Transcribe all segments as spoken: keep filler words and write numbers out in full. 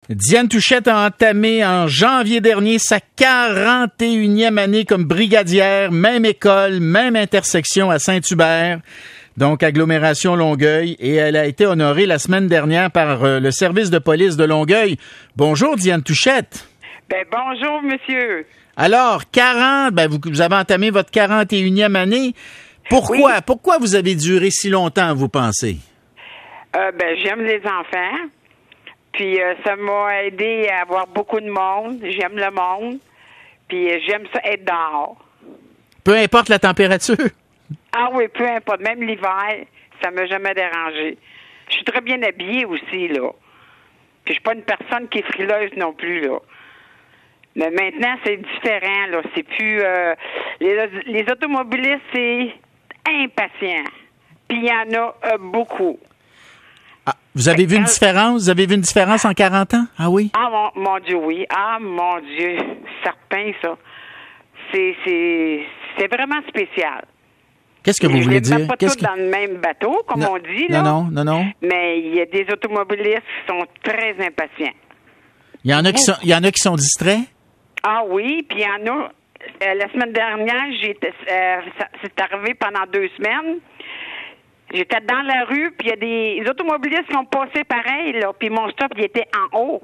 Diane Touchette a entamé en janvier dernier sa quarante et unième année comme brigadière, même école, même intersection à Saint-Hubert, donc agglomération Longueuil, et elle a été honorée la semaine dernière par euh, le service de police de Longueuil. Bonjour Diane Touchette. Ben bonjour monsieur. Alors, quarante, ben vous, vous avez entamé votre quarante et unième année. Pourquoi? Oui. Pourquoi vous avez duré si longtemps, vous pensez? Euh, ben j'aime les enfants. Puis euh, ça m'a aidé à avoir beaucoup de monde. J'aime le monde. Puis euh, j'aime ça être dehors. Peu importe la température? Ah oui, peu importe. Même l'hiver, ça m'a jamais dérangé. Je suis très bien habillée aussi, là. Puis je suis pas une personne qui est frileuse non plus, là. Mais maintenant, c'est différent, là. C'est plus... Euh, les, les automobilistes, c'est impatient. Puis il y en a euh, beaucoup. Ah, vous avez vu une différence? Vous avez vu une différence en quarante ans? Ah oui? Ah, mon, mon Dieu, oui. Ah, mon Dieu. Certain, ça. C'est, c'est, c'est vraiment spécial. Qu'est-ce que vous je voulez les dire? mets pas Qu'est-ce tous que... dans le même bateau, comme non, on dit, là. Non, non, non, non. Mais il y a des automobilistes qui sont très impatients. Il y en a qui sont, il y en a qui sont distraits? Ah oui, puis il y en a... Euh, la semaine dernière, j'étais, euh, ça, c'est arrivé pendant deux semaines. J'étais dans la rue, puis il y a des automobilistes qui ont passé pareil, là, puis mon stop, il était en haut.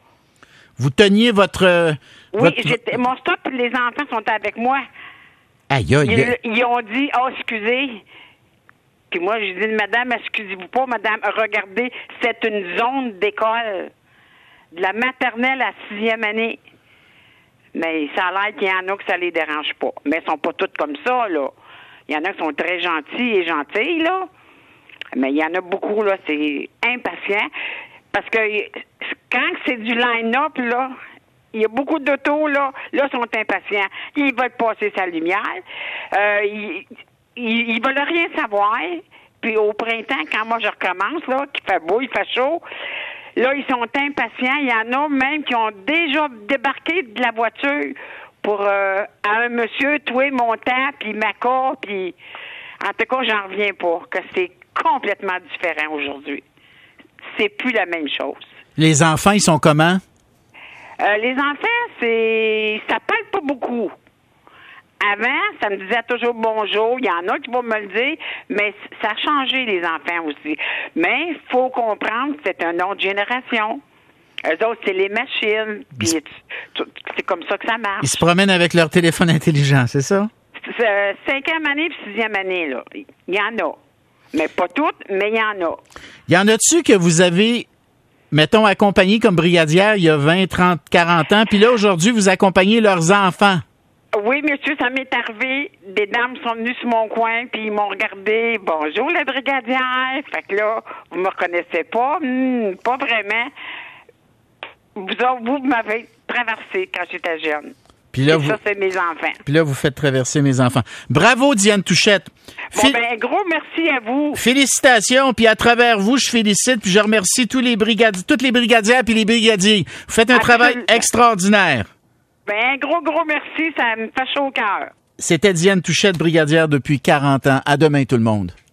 Vous teniez votre... Euh, oui, votre... J'étais, mon stop, les enfants sont avec moi. Aïe, aïe, aïe. Ils, ils ont dit, oh, excusez. Puis moi, j'ai dit, madame, excusez-vous pas, madame, regardez, c'est une zone d'école. De la maternelle à sixième année. Mais ça a l'air qu'il y en a que ça les dérange pas. Mais ils sont pas toutes comme ça, là. Il y en a qui sont très gentils et gentilles, là. Mais il y en a beaucoup, là, c'est impatient. Parce que quand c'est du line-up, là, il y a beaucoup d'autos, là, là, sont impatients. Ils veulent passer sa lumière. Euh, ils, ils, ils veulent rien savoir. Puis au printemps, quand moi je recommence, là, qu'il fait beau, il fait chaud, là, ils sont impatients. Il y en a même qui ont déjà débarqué de la voiture pour euh, à un monsieur, toi, mon temps, puis ma cas, puis en tout cas, j'en reviens pas, que c'est complètement différent aujourd'hui. C'est plus la même chose. Les enfants, ils sont comment? Euh, les enfants, c'est... ça parle pas beaucoup. Avant, ça me disait toujours bonjour. Il y en a qui vont me le dire, mais ça a changé, les enfants aussi. Mais il faut comprendre que c'est une autre génération. Eux autres, c'est les machines. Puis c'est comme ça que ça marche. Ils se promènent avec leur téléphone intelligent, c'est ça? C'est cinquième année puis sixième année, là. Il y en a. Mais pas toutes, mais il y en a. Y en a-tu que vous avez, mettons, accompagné comme brigadière il y a vingt, trente, quarante ans, puis là, aujourd'hui, vous accompagnez leurs enfants? Oui, monsieur, ça m'est arrivé. Des dames sont venues sur mon coin, puis ils m'ont regardé. Bonjour, la brigadière. Fait que là, vous me reconnaissez pas? Hmm, pas vraiment. Vous, vous m'avez traversé quand j'étais jeune. Puis là, Et vous... ça, c'est mes enfants. Puis là, vous faites traverser mes enfants. Bravo, Diane Touchette. Bon, Fé... ben, gros merci à vous. Félicitations, puis à travers vous, je félicite, puis je remercie tous les brigadiers, toutes les brigadières puis les brigadiers. Vous faites un Absolument. travail extraordinaire. Ben, un gros, gros merci, ça me fait chaud au cœur. C'était Diane Touchette, brigadière depuis quarante ans. À demain, tout le monde.